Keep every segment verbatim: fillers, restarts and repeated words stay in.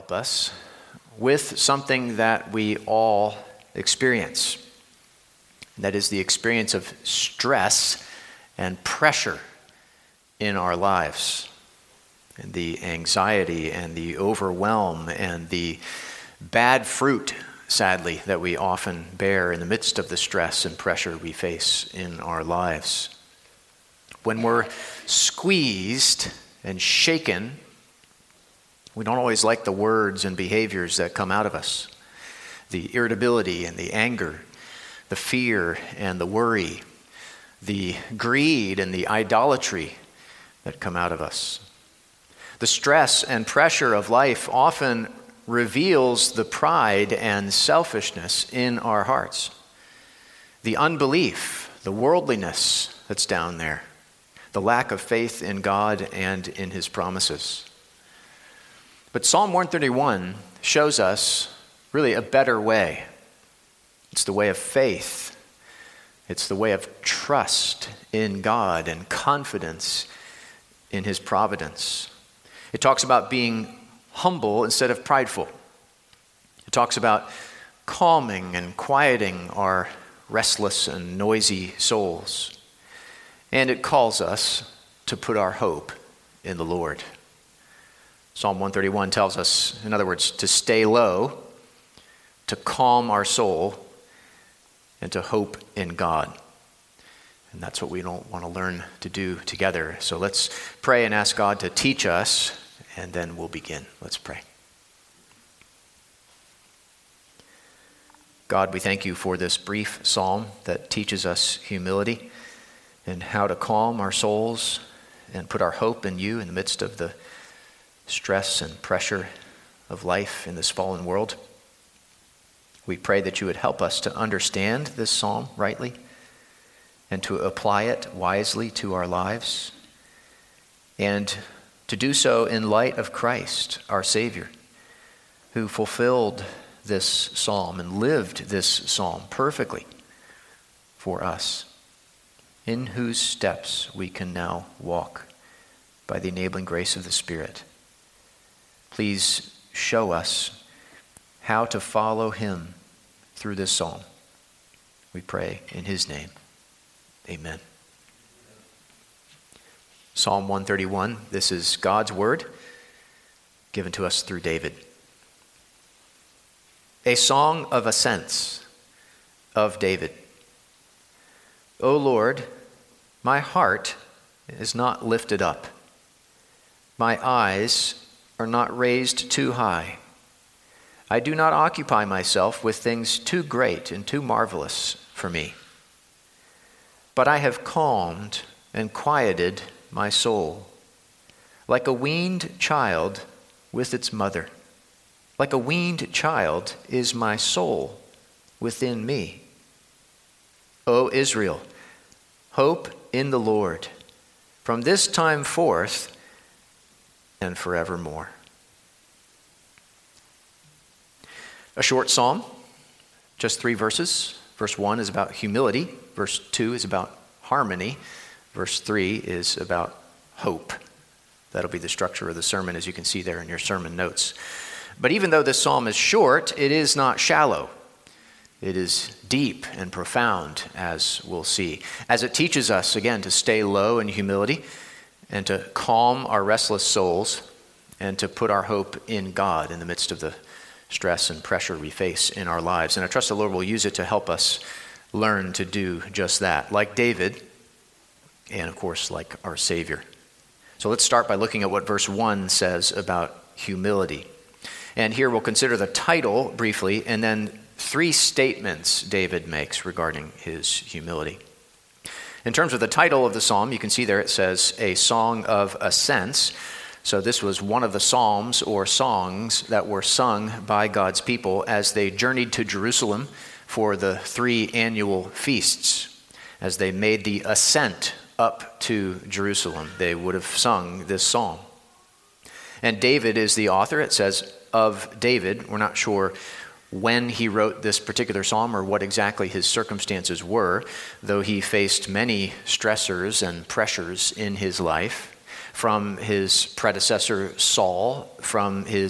help us with something that we all experience. That is the experience of stress and pressure in our lives, and the anxiety and the overwhelm and the bad fruit, sadly, that we often bear in the midst of the stress and pressure we face in our lives. When we're squeezed and shaken, we don't always like the words and behaviors that come out of us. The irritability and the anger, the fear and the worry, the greed and the idolatry that come out of us. The stress and pressure of life often reveals the pride and selfishness in our hearts. The unbelief, the worldliness that's down there, the lack of faith in God and in His promises. But Psalm one thirty-one shows us really a better way. It's the way of faith. It's the way of trust in God and confidence in His providence. It talks about being humble instead of prideful. It talks about calming and quieting our restless and noisy souls. And it calls us to put our hope in the Lord. Psalm one thirty-one tells us, in other words, to stay low, to calm our soul, and to hope in God. And that's what we don't want to learn to do together. So let's pray and ask God to teach us, and then we'll begin. Let's pray. God, we thank you for this brief psalm that teaches us humility and how to calm our souls and put our hope in you in the midst of the stress and pressure of life in this fallen world. We pray that you would help us to understand this psalm rightly and to apply it wisely to our lives, and to do so in light of Christ, our Savior, who fulfilled this psalm and lived this psalm perfectly for us, in whose steps we can now walk by the enabling grace of the Spirit. Please show us how to follow him through this psalm. We pray in his name. Amen. Psalm one thirty-one, this is God's word given to us through David. A song of ascents of David. O Lord, my heart is not lifted up. My eyes are not raised too high. I do not occupy myself with things too great and too marvelous for me. But I have calmed and quieted my soul, like a weaned child with its mother. Like a weaned child is my soul within me. O Israel, hope in the Lord from this time forth and forevermore. A short psalm, just three verses. Verse one is about humility. Verse two is about harmony. Verse three is about hope. That'll be the structure of the sermon, as you can see there in your sermon notes. But even though this psalm is short, it is not shallow. It is deep and profound, as we'll see, as it teaches us, again, to stay low in humility and to calm our restless souls and to put our hope in God in the midst of the stress and pressure we face in our lives. And I trust the Lord will use it to help us learn to do just that, like David, and of course, like our Savior. So let's start by looking at what verse one says about humility. And here we'll consider the title briefly, and then three statements David makes regarding his humility. In terms of the title of the psalm, you can see there it says, A Song of Ascents. So this was one of the psalms or songs that were sung by God's people as they journeyed to Jerusalem for the three annual feasts. As they made the ascent up to Jerusalem, they would have sung this psalm. And David is the author. It says of David. We're not sure when he wrote this particular psalm or what exactly his circumstances were, though he faced many stressors and pressures in his life, from his predecessor Saul, from his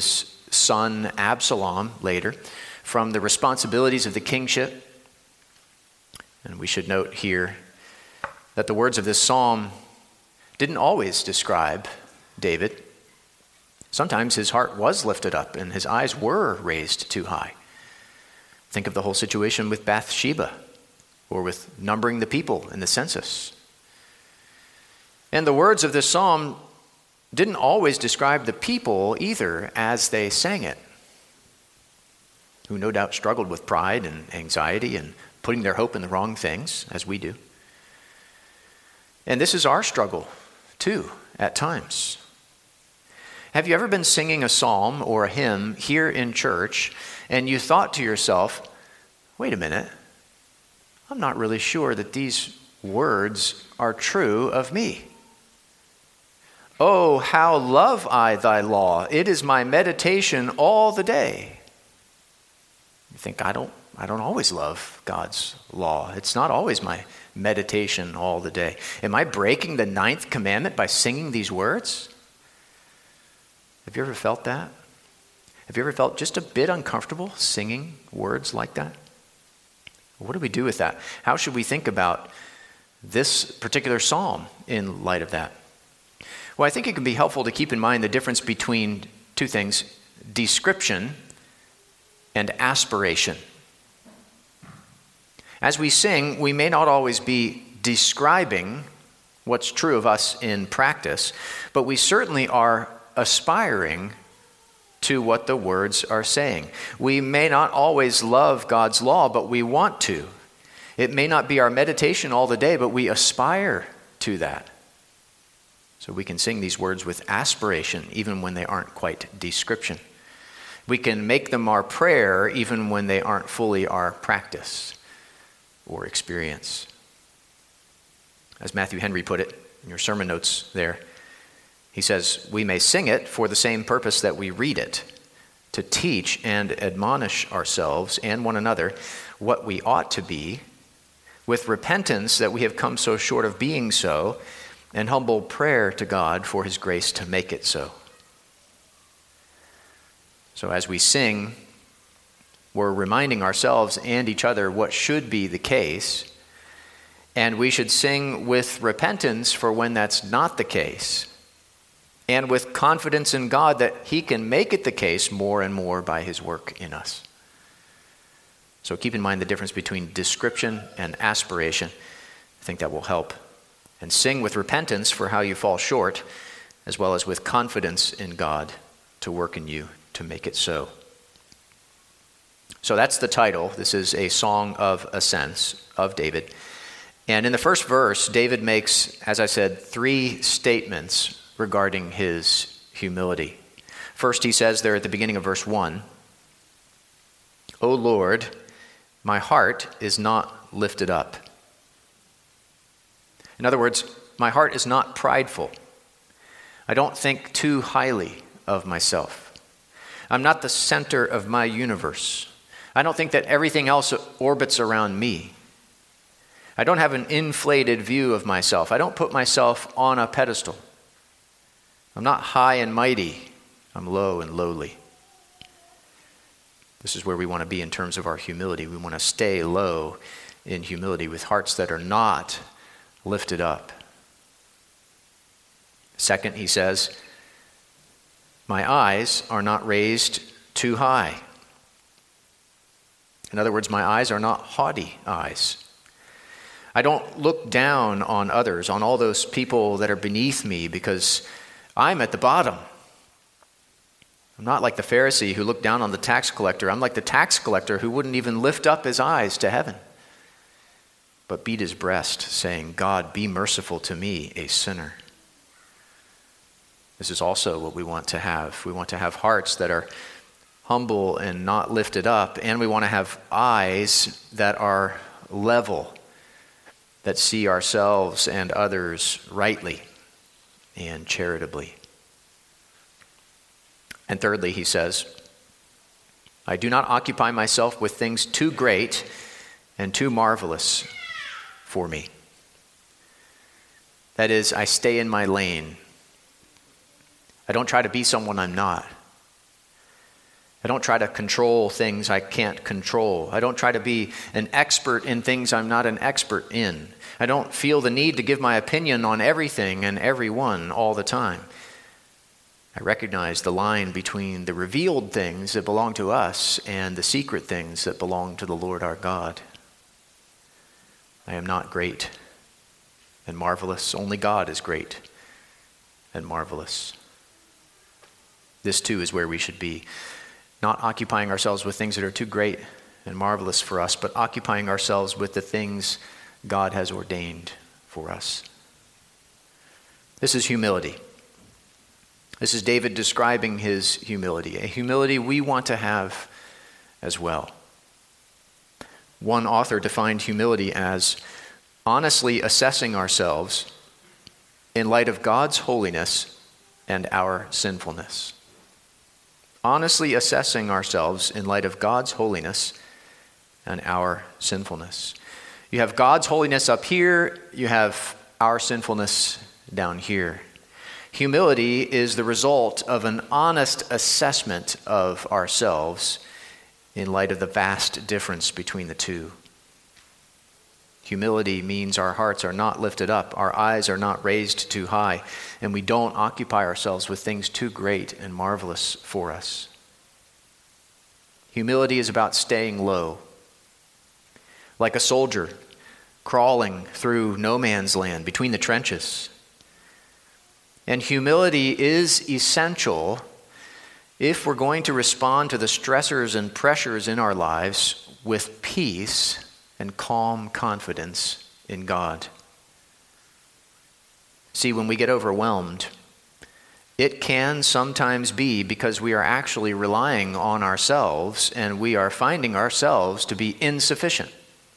son Absalom later from the responsibilities of the kingship. And we should note here that the words of this psalm didn't always describe David. Sometimes his heart was lifted up and his eyes were raised too high. Think of the whole situation with Bathsheba or with numbering the people in the census. And the words of this psalm didn't always describe the people either as they sang it, who no doubt struggled with pride and anxiety and putting their hope in the wrong things, as we do. And this is our struggle, too, at times. Have you ever been singing a psalm or a hymn here in church, and you thought to yourself, wait a minute, I'm not really sure that these words are true of me. Oh, how love I thy law. It is my meditation all the day. You think, I don't, I don't always love God's law. It's not always my meditation all the day. Am I breaking the ninth commandment by singing these words? Have you ever felt that? Have you ever felt just a bit uncomfortable singing words like that? What do we do with that? How should we think about this particular psalm in light of that? Well, I think it can be helpful to keep in mind the difference between two things, description and aspiration. As we sing, we may not always be describing what's true of us in practice, but we certainly are aspiring to what the words are saying. We may not always love God's law, but we want to. It may not be our meditation all the day, but we aspire to that. So we can sing these words with aspiration, even when they aren't quite description. We can make them our prayer, even when they aren't fully our practice or experience. As Matthew Henry put it in your sermon notes there, he says, we may sing it for the same purpose that we read it, to teach and admonish ourselves and one another what we ought to be, with repentance that we have come so short of being so, and humble prayer to God for his grace to make it so. So as we sing, we're reminding ourselves and each other what should be the case, and we should sing with repentance for when that's not the case, and with confidence in God that he can make it the case more and more by his work in us. So keep in mind the difference between description and aspiration. I think that will help. And sing with repentance for how you fall short, as well as with confidence in God to work in you to make it so. So that's the title. This is a song of ascents of David. And in the first verse, David makes, as I said, three statements regarding his humility. First, he says there at the beginning of verse one, O Lord, my heart is not lifted up. In other words, my heart is not prideful. I don't think too highly of myself. I'm not the center of my universe. I don't think that everything else orbits around me. I don't have an inflated view of myself. I don't put myself on a pedestal. I'm not high and mighty. I'm low and lowly. This is where we want to be in terms of our humility. We want to stay low in humility with hearts that are not lifted up. Second, he says, my eyes are not raised too high. In other words, my eyes are not haughty eyes. I don't look down on others, on all those people that are beneath me, because I'm at the bottom. I'm not like the Pharisee who looked down on the tax collector. I'm like the tax collector who wouldn't even lift up his eyes to heaven, but beat his breast, saying, God, be merciful to me, a sinner. This is also what we want to have. We want to have hearts that are humble and not lifted up, and we want to have eyes that are level, that see ourselves and others rightly and charitably. And thirdly, he says, I do not occupy myself with things too great and too marvelous for me. That is, I stay in my lane. I don't try to be someone I'm not. I don't try to control things I can't control. I don't try to be an expert in things I'm not an expert in. I don't feel the need to give my opinion on everything and everyone all the time. I recognize the line between the revealed things that belong to us and the secret things that belong to the Lord our God. I am not great and marvelous. Only God is great and marvelous. This too is where we should be. Not occupying ourselves with things that are too great and marvelous for us, but occupying ourselves with the things God has ordained for us. This is humility. This is David describing his humility, a humility we want to have as well. One author defined humility as honestly assessing ourselves in light of God's holiness and our sinfulness. Honestly assessing ourselves in light of God's holiness and our sinfulness. You have God's holiness up here, you have our sinfulness down here. Humility is the result of an honest assessment of ourselves in light of the vast difference between the two. Humility means our hearts are not lifted up, our eyes are not raised too high, and we don't occupy ourselves with things too great and marvelous for us. Humility is about staying low. Like a soldier crawling through no man's land between the trenches. And humility is essential if we're going to respond to the stressors and pressures in our lives with peace and calm confidence in God. See, when we get overwhelmed, it can sometimes be because we are actually relying on ourselves and we are finding ourselves to be insufficient.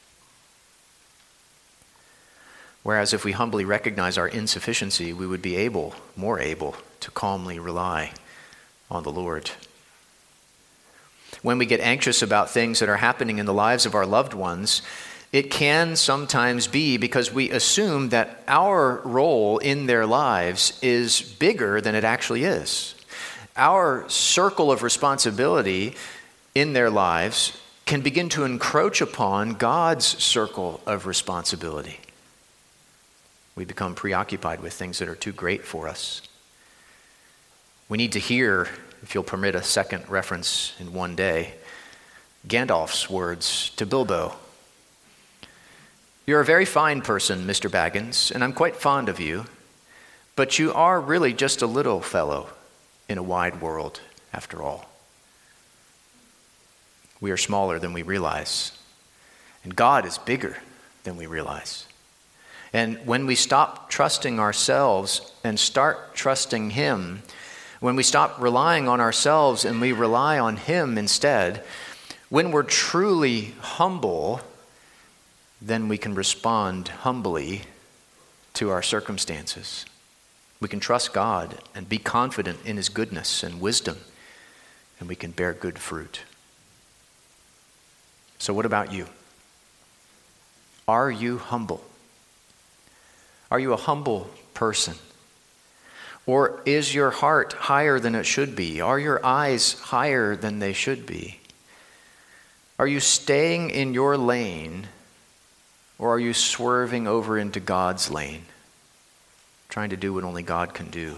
Whereas if we humbly recognize our insufficiency, we would be able, more able, to calmly rely on the Lord. When we get anxious about things that are happening in the lives of our loved ones, it can sometimes be because we assume that our role in their lives is bigger than it actually is. Our circle of responsibility in their lives can begin to encroach upon God's circle of responsibility. We become preoccupied with things that are too great for us. We need to hear, if you'll permit a second reference in one day, Gandalf's words to Bilbo. You're a very fine person, Mister Baggins, and I'm quite fond of you, but you are really just a little fellow in a wide world, after all. We are smaller than we realize, and God is bigger than we realize. And when we stop trusting ourselves and start trusting Him, when we stop relying on ourselves and we rely on Him instead, when we're truly humble, then we can respond humbly to our circumstances. We can trust God and be confident in His goodness and wisdom, and we can bear good fruit. So what about you? Are you humble? Are you a humble person? Or is your heart higher than it should be? Are your eyes higher than they should be? Are you staying in your lane, or are you swerving over into God's lane, trying to do what only God can do?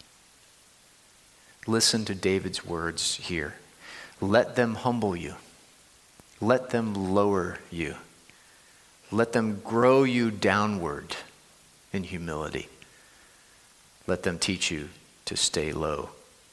Listen to David's words here. Let them humble you. Let them lower you. Let them grow you downward in humility. Let them teach you to stay low.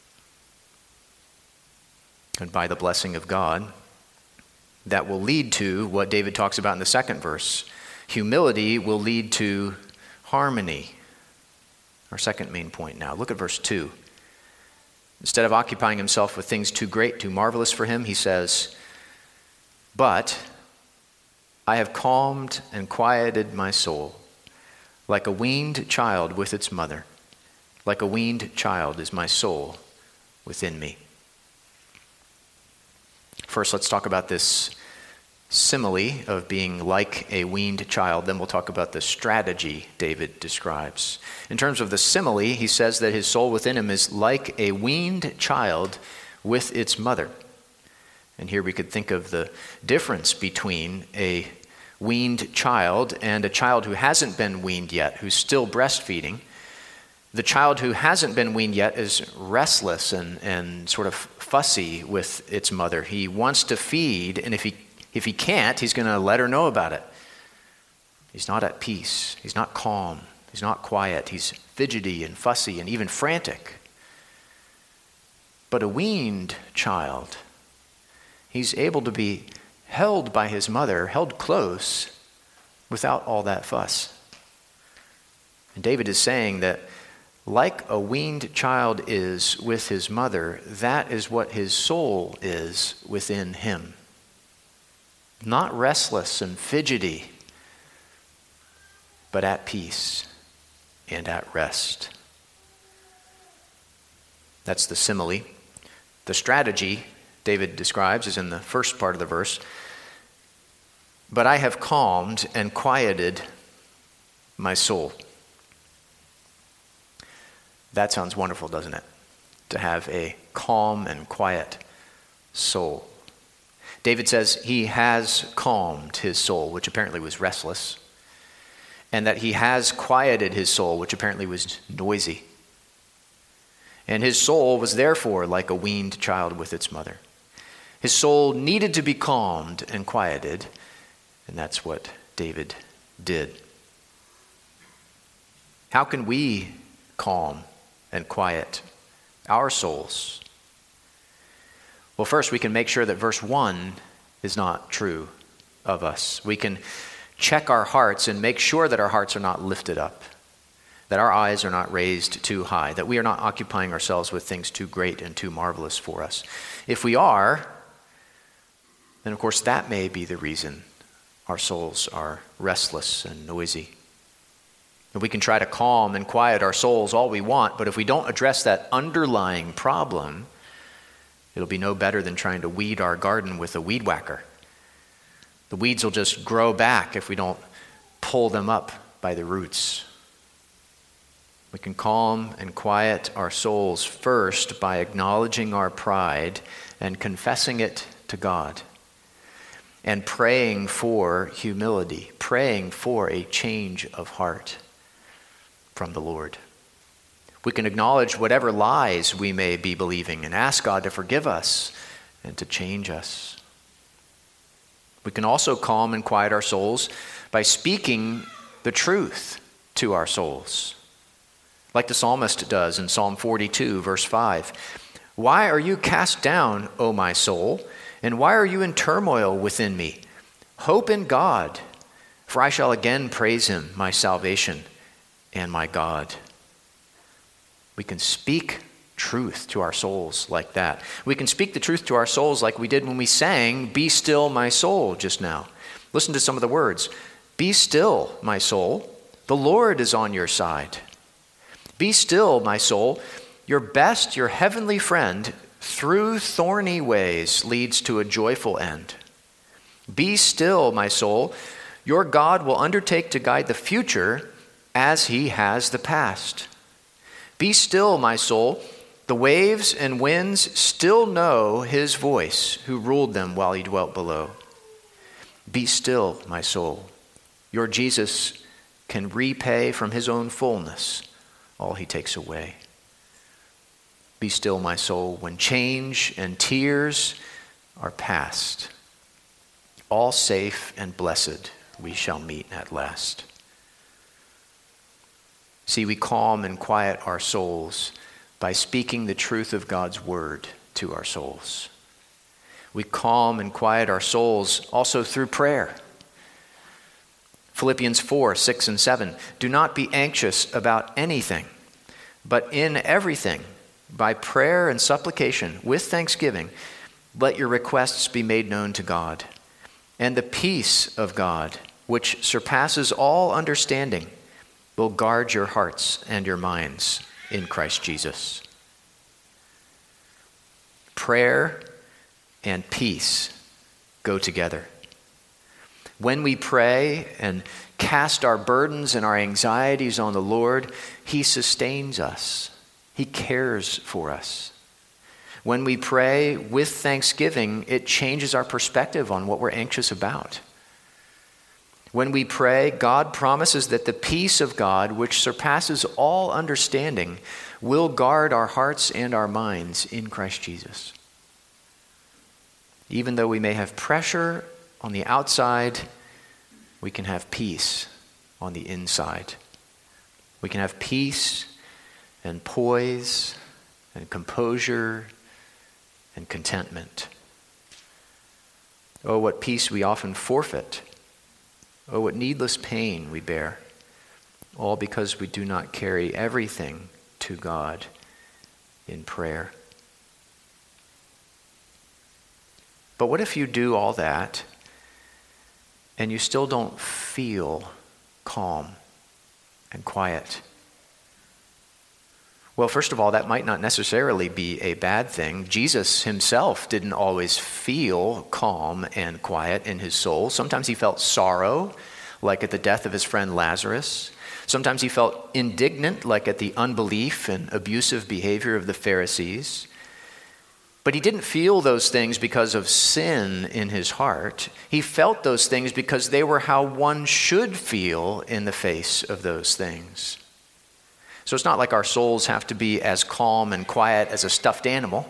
And by the blessing of God, that will lead to what David talks about in the second verse. Humility will lead to harmony. Our second main point now. Look at verse two. Instead of occupying himself with things too great, too marvelous for him, he says, "But I have calmed and quieted my soul, like a weaned child with its mother. Like a weaned child is my soul within me." First, let's talk about this simile of being like a weaned child. Then we'll talk about the strategy David describes. In terms of the simile, he says that his soul within him is like a weaned child with its mother. And here we could think of the difference between a weaned child and a child who hasn't been weaned yet, who's still breastfeeding. The child who hasn't been weaned yet is restless and, and sort of fussy with its mother. He wants to feed, and if he if he can't, he's going to let her know about it. He's not at peace. He's not calm. He's not quiet. He's fidgety and fussy and even frantic. But a weaned child, he's able to be held by his mother, held close, without all that fuss. And David is saying that like a weaned child is with his mother, that is what his soul is within him. Not restless and fidgety, but at peace and at rest. That's the simile. The strategy David describes is in the first part of the verse. But I have calmed and quieted my soul. That sounds wonderful, doesn't it? To have a calm and quiet soul. David says he has calmed his soul, which apparently was restless, and that he has quieted his soul, which apparently was noisy. And his soul was therefore like a weaned child with its mother. His soul needed to be calmed and quieted, and that's what David did. How can we calm and quiet our souls? Well, first we can make sure that verse one is not true of us. We can check our hearts and make sure that our hearts are not lifted up, that our eyes are not raised too high, that we are not occupying ourselves with things too great and too marvelous for us. If we are, then of course that may be the reason our souls are restless and noisy. And we can try to calm and quiet our souls all we want, but if we don't address that underlying problem, it'll be no better than trying to weed our garden with a weed whacker. The weeds will just grow back if we don't pull them up by the roots. We can calm and quiet our souls first by acknowledging our pride and confessing it to God, and praying for humility, praying for a change of heart from the Lord. We can acknowledge whatever lies we may be believing and ask God to forgive us and to change us. We can also calm and quiet our souls by speaking the truth to our souls, like the psalmist does in Psalm forty-two, verse five. Why are you cast down, O my soul, and why are you in turmoil within me? Hope in God, for I shall again praise him, my salvation and my God. We can speak truth to our souls like that. We can speak the truth to our souls like we did when we sang, Be Still, My Soul, just now. Listen to some of the words. Be still, my soul. The Lord is on your side. Be still, my soul. Your best, your heavenly friend, through thorny ways leads to a joyful end. Be still, my soul. Your God will undertake to guide the future as he has the past. Be still, my soul. The waves and winds still know his voice, who ruled them while he dwelt below. Be still, my soul. Your Jesus can repay from his own fullness all he takes away. Be still, my soul, when change and tears are past. All safe and blessed we shall meet at last. See, we calm and quiet our souls by speaking the truth of God's word to our souls. We calm and quiet our souls also through prayer. Philippians four, six, and seven. Do not be anxious about anything, but in everything, by prayer and supplication, with thanksgiving, let your requests be made known to God. And the peace of God, which surpasses all understanding, will guard your hearts and your minds in Christ Jesus. Prayer and peace go together. When we pray and cast our burdens and our anxieties on the Lord, he sustains us. He cares for us. When we pray with thanksgiving, it changes our perspective on what we're anxious about. When we pray, God promises that the peace of God, which surpasses all understanding, will guard our hearts and our minds in Christ Jesus. Even though we may have pressure on the outside, we can have peace on the inside. We can have peace and poise and composure and contentment. Oh, what peace we often forfeit. Oh, what needless pain we bear, all because we do not carry everything to God in prayer. But what if you do all that and you still don't feel calm and quiet? Well, first of all, that might not necessarily be a bad thing. Jesus himself didn't always feel calm and quiet in his soul. Sometimes he felt sorrow, like at the death of his friend Lazarus. Sometimes he felt indignant, like at the unbelief and abusive behavior of the Pharisees. But he didn't feel those things because of sin in his heart. He felt those things because they were how one should feel in the face of those things. So it's not like our souls have to be as calm and quiet as a stuffed animal.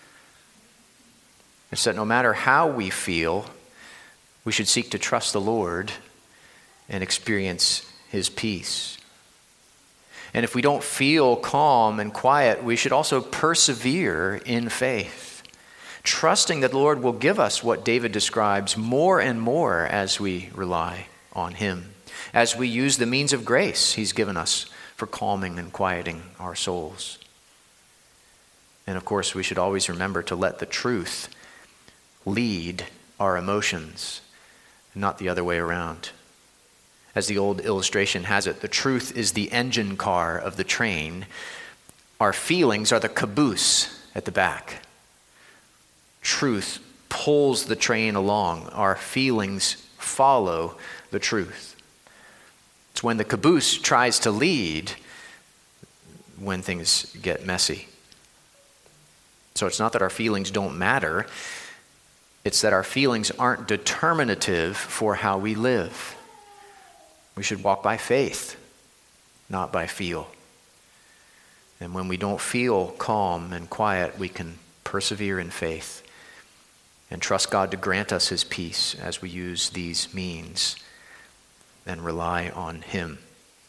It's that no matter how we feel, we should seek to trust the Lord and experience his peace. And if we don't feel calm and quiet, we should also persevere in faith, trusting that the Lord will give us what David describes more and more as we rely on him, as we use the means of grace he's given us for calming and quieting our souls. And of course, we should always remember to let the truth lead our emotions, not the other way around. As the old illustration has it, the truth is the engine car of the train. Our feelings are the caboose at the back. Truth pulls the train along. Our feelings follow the truth. It's when the caboose tries to lead when things get messy. So it's not that our feelings don't matter. It's that our feelings aren't determinative for how we live. We should walk by faith, not by feel. And when we don't feel calm and quiet, we can persevere in faith and trust God to grant us his peace as we use these means and rely on him.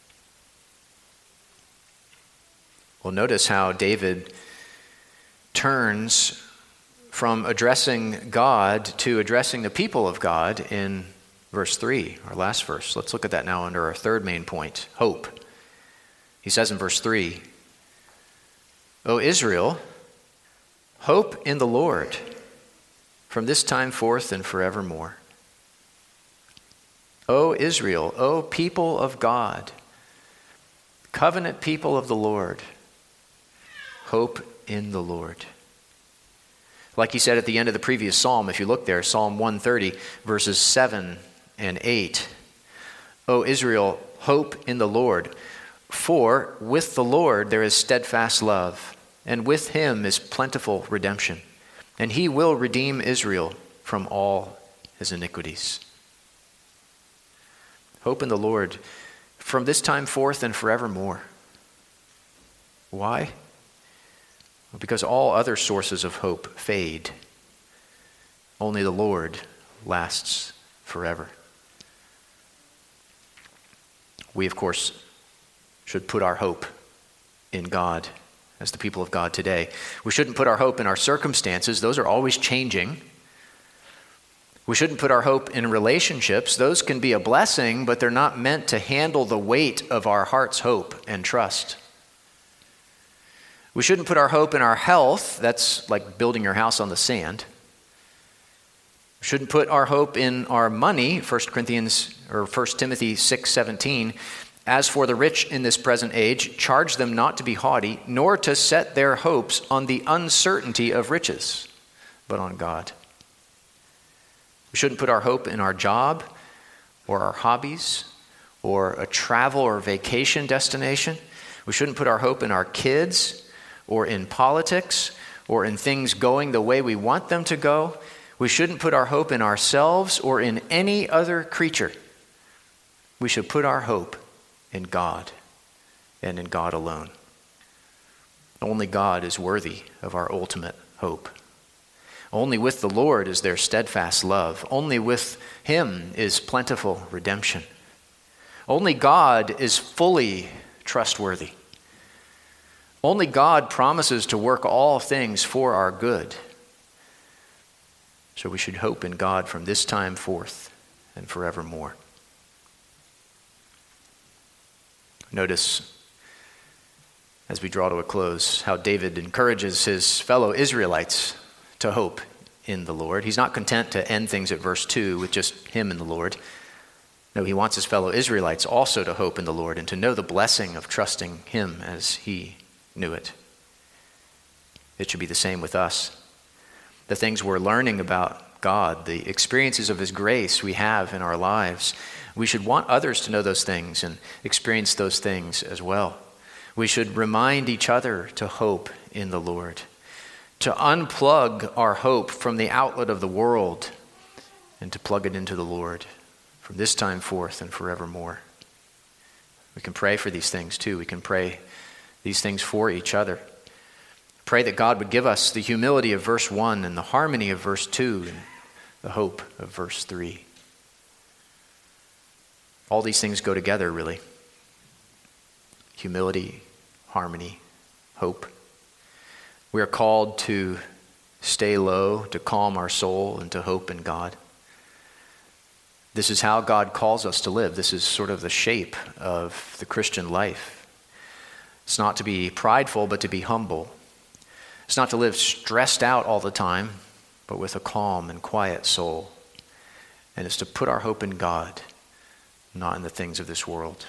Well, notice how David turns from addressing God to addressing the people of God in verse three, our last verse. Let's look at that now under our third main point, hope. He says in verse three, O Israel, hope in the Lord from this time forth and forevermore. O Israel, O people of God, covenant people of the Lord, hope in the Lord. Like he said at the end of the previous psalm, if you look there, Psalm one thirty, verses seven and eight. O Israel, hope in the Lord, for with the Lord there is steadfast love, and with him is plentiful redemption, and he will redeem Israel from all his iniquities. Hope in the Lord from this time forth and forevermore. Why? Because all other sources of hope fade. Only the Lord lasts forever. We, of course, should put our hope in God as the people of God today. We shouldn't put our hope in our circumstances. Those are always changing. We shouldn't put our hope in relationships. Those can be a blessing, but they're not meant to handle the weight of our heart's hope and trust. We shouldn't put our hope in our health. That's like building your house on the sand. We shouldn't put our hope in our money. First Corinthians or First Timothy six seventeen. As for the rich in this present age, charge them not to be haughty, nor to set their hopes on the uncertainty of riches, but on God. We shouldn't put our hope in our job or our hobbies or a travel or vacation destination. We shouldn't put our hope in our kids or in politics or in things going the way we want them to go. We shouldn't put our hope in ourselves or in any other creature. We should put our hope in God and in God alone. Only God is worthy of our ultimate hope. Only with the Lord is there steadfast love. Only with him is plentiful redemption. Only God is fully trustworthy. Only God promises to work all things for our good. So we should hope in God from this time forth and forevermore. Notice, as we draw to a close, how David encourages his fellow Israelites to hope in the Lord. He's not content to end things at verse two with just him and the Lord. No, he wants his fellow Israelites also to hope in the Lord and to know the blessing of trusting him as he knew it. It should be the same with us. The things we're learning about God, the experiences of his grace we have in our lives, we should want others to know those things and experience those things as well. We should remind each other to hope in the Lord, to unplug our hope from the outlet of the world and to plug it into the Lord from this time forth and forevermore. We can pray for these things too. We can pray these things for each other. Pray that God would give us the humility of verse one and the harmony of verse two and the hope of verse three. All these things go together, really. Humility, harmony, hope. We are called to stay low, to calm our soul, and to hope in God. This is how God calls us to live. This is sort of the shape of the Christian life. It's not to be prideful, but to be humble. It's not to live stressed out all the time, but with a calm and quiet soul. And it's to put our hope in God, not in the things of this world.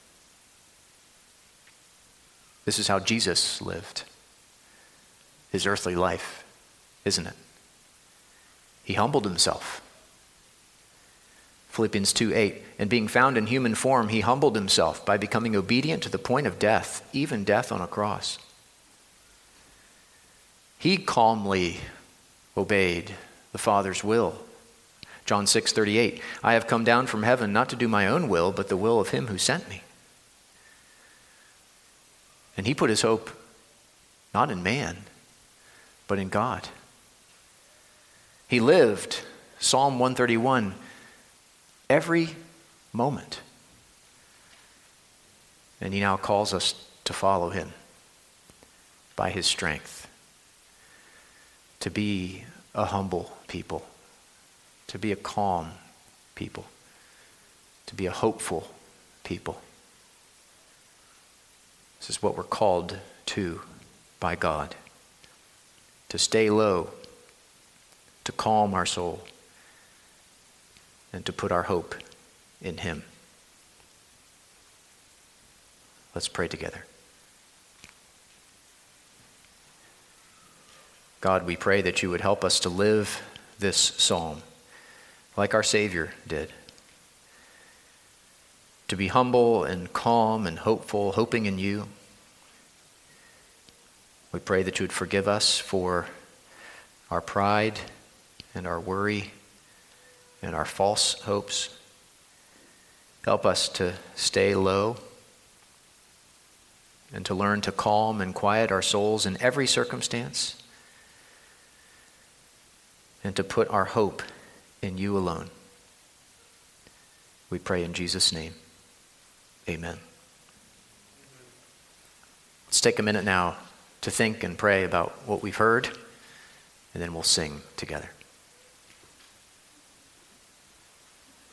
This is how Jesus lived his earthly life, isn't it? He humbled himself. Philippians two eight, and being found in human form, he humbled himself by becoming obedient to the point of death, even death on a cross. He calmly obeyed the Father's will. John six thirty-eight, I have come down from heaven not to do my own will, but the will of him who sent me. And he put his hope not in man, but in God. He lived, Psalm one thirty-one, every moment. And he now calls us to follow him by his strength, to be a humble people, to be a calm people, to be a hopeful people. This is what we're called to by God, to stay low, to calm our soul, and to put our hope in him. Let's pray together. God, we pray that you would help us to live this psalm like our Savior did. To be humble and calm and hopeful, hoping in you. We pray that you would forgive us for our pride and our worry and our false hopes. Help us to stay low and to learn to calm and quiet our souls in every circumstance and to put our hope in you alone. We pray in Jesus' name. Amen. Let's take a minute now to think and pray about what we've heard, and then we'll sing together.